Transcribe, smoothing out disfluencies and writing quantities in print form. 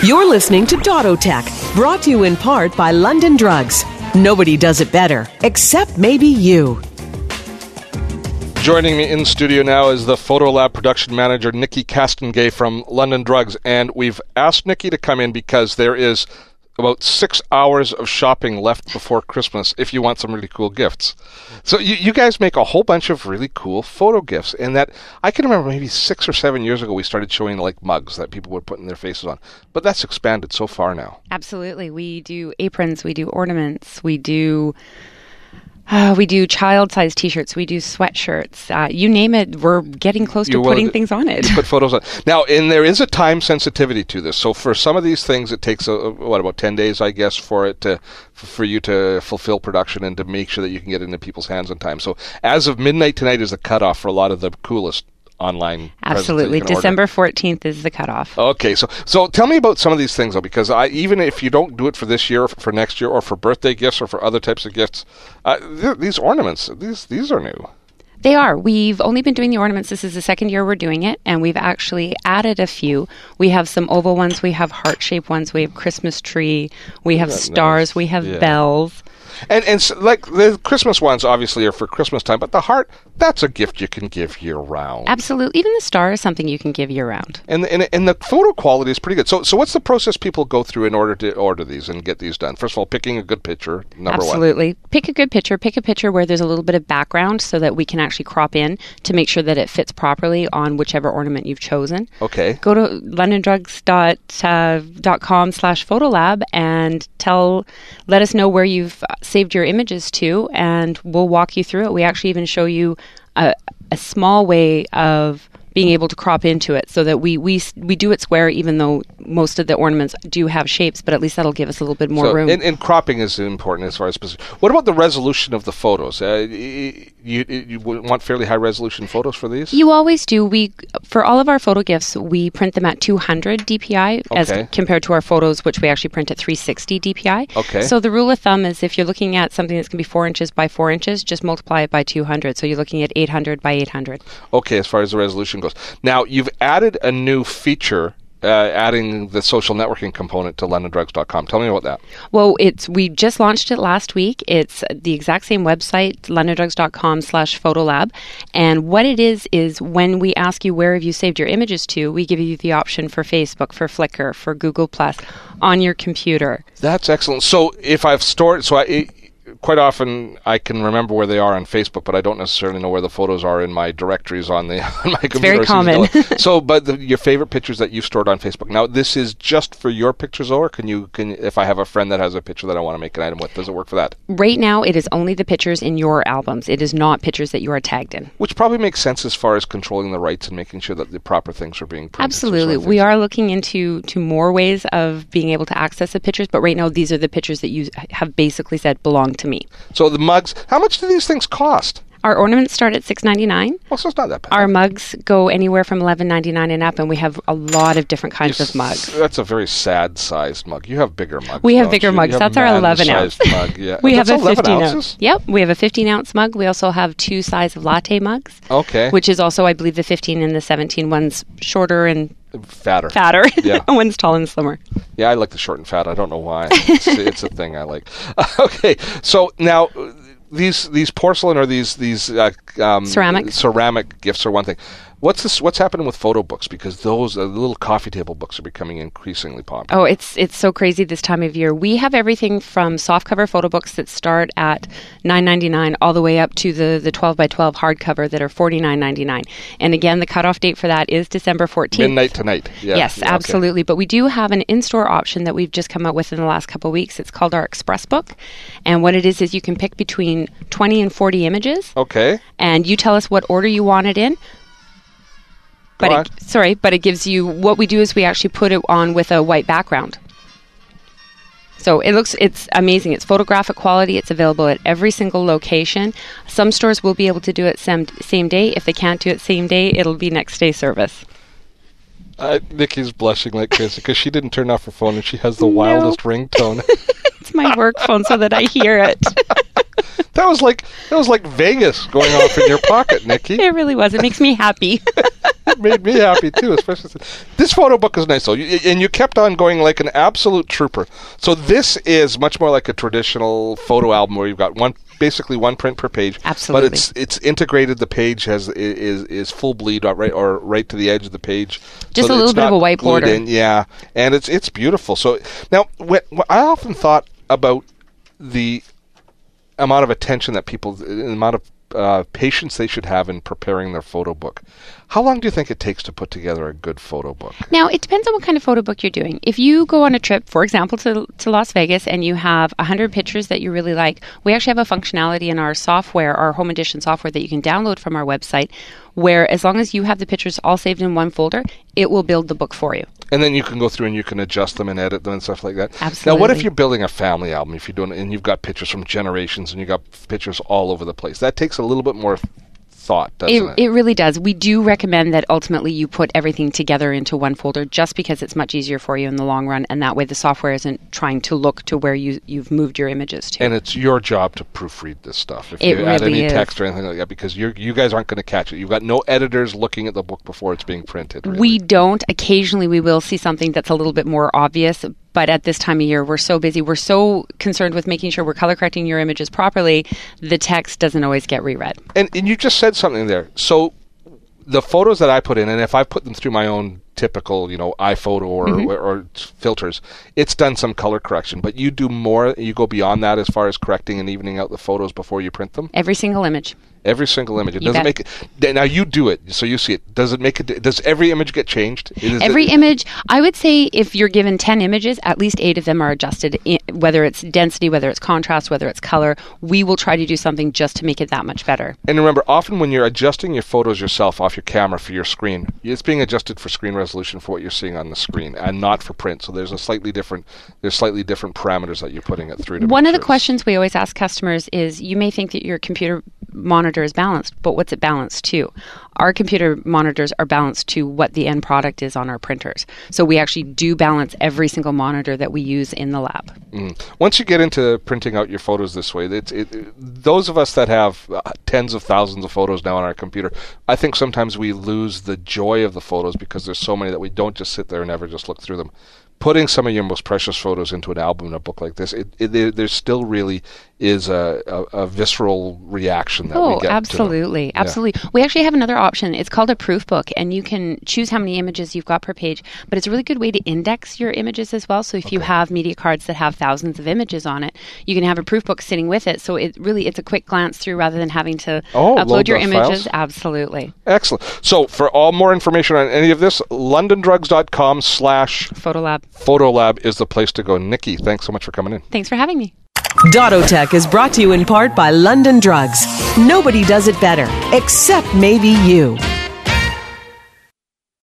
You're listening to Dottotech, brought to you in part by London Drugs. Nobody does it better, except maybe you. Joining me in studio now is the Photolab production manager, Nikki Castengay from London Drugs. And we've asked Nikki to come in because there is about 6 hours of shopping left before Christmas if you want some really cool gifts. So you guys make a whole bunch of really cool photo gifts. And that, I can remember maybe 6 or 7 years ago, we started showing like mugs that people were putting their faces on. But that's expanded so far now. Absolutely. We do aprons, we do ornaments, we do child-sized T-shirts. We do sweatshirts. You name it, we're getting close to putting things on it. Put photos on. Now, and there is a time sensitivity to this. So for some of these things, it takes about 10 days, I guess, for you to fulfill production and to make sure that you can get it into people's hands in time. So as of midnight tonight is the cutoff for a lot of the coolest online. Absolutely. December 14th is the cutoff. Okay, so tell me about some of these things, though, because even if you don't do it for this year, or for next year, or for birthday gifts, or for other types of gifts, these ornaments, these are new. They are. We've only been doing the ornaments. This is the second year we're doing it, and we've actually added a few. We have some oval ones, we have heart-shaped ones, we have Christmas tree, we have stars, we have bells. And so, like the Christmas ones obviously are for Christmas time, but the heart, that's a gift you can give year round. Absolutely. Even the star is something you can give year round. And the photo quality is pretty good. So what's the process people go through in order to order these and get these done? First of all, picking a good picture, number one. Absolutely. Pick a good picture. Pick a picture where there's a little bit of background so that we can actually crop in to make sure that it fits properly on whichever ornament you've chosen. Okay. Go to londondrugs.com/photolab and let us know where you've saved your images to, and we'll walk you through it. We actually even show you a small way of being able to crop into it so that we do it square, even though most of the ornaments do have shapes, but at least that'll give us a little bit more room. And cropping is important as far as specific. What about the resolution of the photos? You want fairly high resolution photos for these? You always do. For all of our photo gifts, we print them at 200 DPI as compared to our photos, which we actually print at 360 DPI. Okay. So the rule of thumb is if you're looking at something that's going to be 4 inches by 4 inches, just multiply it by 200. So you're looking at 800 by 800. Okay, as far as the resolution goes. Now, you've added a new feature, adding the social networking component to londondrugs.com. Tell me about that. Well, we just launched it last week. It's the exact same website, londondrugs.com/photolab. And what it is when we ask you where have you saved your images to, we give you the option for Facebook, for Flickr, for Google+, on your computer. That's excellent. So if I've stored... quite often I can remember where they are on Facebook, but I don't necessarily know where the photos are in my directories on my computer. It's very common. But your favorite pictures that you've stored on Facebook. Now, this is just for your pictures, or can if I have a friend that has a picture that I want to make an item with, does it work for that? Right now, it is only the pictures in your albums. It is not pictures that you are tagged in. Which probably makes sense as far as controlling the rights and making sure that the proper things are being printed. Absolutely. We are looking into more ways of being able to access the pictures, but right now, these are the pictures that you have basically said belong to me. So the mugs, how much do these things cost? Our ornaments start at $6.99. Well, so it's not that bad. Our mugs go anywhere from $11.99 and up, and we have a lot of different kinds of mugs. That's a very sad-sized mug. You have bigger mugs. We have bigger mugs. That's our 11-ounce mug. Yeah. We have a 15-ounce. Yep, we have a 15-ounce mug. We also have 2 size of latte mugs. Okay. Which is also, I believe, the 15 and the 17. One's shorter and fatter. Yeah. One's tall and slimmer. Yeah, I like the short and fat. I don't know why. It's a thing I like. Okay, so now these porcelain or these ceramic gifts are one thing. What's happening with photo books? Because those little coffee table books are becoming increasingly popular. Oh, it's so crazy this time of year. We have everything from softcover photo books that start at $9.99 all the way up to the 12 by 12 hardcover that are $49.99. And again, the cutoff date for that is December 14th. Midnight tonight. Yeah. Yes, absolutely. Okay. But we do have an in-store option that we've just come out with in the last couple of weeks. It's called our Express Book. And what it is you can pick between 20 and 40 images. Okay. And you tell us what order you want it in. But it gives you, what we do is we actually put it on with a white background. So it's amazing. It's photographic quality. It's available at every single location. Some stores will be able to do it same day. If they can't do it same day, it'll be next day service. Nikki's blushing like crazy because she didn't turn off her phone and she has the wildest ringtone. It's my work phone so that I hear it. That was like Vegas going off in your pocket, Nikki. It really was. It makes me happy. That made me happy too, especially. This photo book is nice though, and you kept on going like an absolute trooper. So this is much more like a traditional photo album where you've got basically one print per page. Absolutely. But it's integrated. The page is full bleed right to the edge of the page. Just a little bit of a white border. Yeah, and it's beautiful. So now, I often thought about the amount of attention that the amount of patience they should have in preparing their photo book. How long do you think it takes to put together a good photo book? Now, it depends on what kind of photo book you're doing. If you go on a trip, for example, to Las Vegas, and you have 100 pictures that you really like, we actually have a functionality in our software, our home edition software, that you can download from our website, where as long as you have the pictures all saved in one folder, it will build the book for you. And then you can go through and you can adjust them and edit them and stuff like that. Absolutely. Now, what if you're building a family album, if you're doing it, and you've got pictures from generations and you've got pictures all over the place? That takes a little bit more thought, doesn't it? It really does. We do recommend that ultimately you put everything together into one folder, just because it's much easier for you in the long run, and that way the software isn't trying to look to where you've moved your images to. And it's your job to proofread this stuff. If you add really any is. text or anything like that, because you guys aren't going to catch it. You've got no editors looking at the book before it's being printed. Really. We don't. Occasionally we will see something that's a little bit more obvious, but at this time of year, we're so busy. We're so concerned with making sure we're color correcting your images properly, the text doesn't always get reread. And you just said something there. So the photos that I put in, and if I put them through my own typical, iPhoto or filters, it's done some color correction. But you do more, you go beyond that as far as correcting and evening out the photos before you print them? Every single image. Every single image. It doesn't make it. Now you do it, so you see it. Does it make it? Does every image get changed? Every image. I would say if you're given 10 images, at least 8 of them are adjusted. Whether it's density, whether it's contrast, whether it's color, we will try to do something just to make it that much better. And remember, often when you're adjusting your photos yourself off your camera for your screen, it's being adjusted for screen resolution for what you're seeing on the screen, and not for print. So there's slightly different parameters that you're putting it through. One of the questions we always ask customers is, you may think that your computer monitor is balanced, but what's it balanced to? Our computer monitors are balanced to what the end product is on our printers. So we actually do balance every single monitor that we use in the lab. Once you get into printing out your photos this way, those of us that have tens of thousands of photos now on our computer, I think sometimes we lose the joy of the photos because there's so many that we don't just sit there and ever just look through them. Putting some of your most precious photos into an album in a book like this, there still really is a visceral reaction that we get. Absolutely. Absolutely. We actually have another option. It's called a proof book, and you can choose how many images you've got per page, but it's a really good way to index your images as well. So if you have media cards that have thousands of images on it, you can have a proof book sitting with it. So it's a quick glance through rather than having to upload your images. Files? Absolutely. Excellent. So for all more information on any of this, londondrugs.com/Photolab. Photolab is the place to go. Nikki, thanks so much for coming in. Thanks for having me. Dottotech is brought to you in part by London Drugs. Nobody does it better, except maybe you.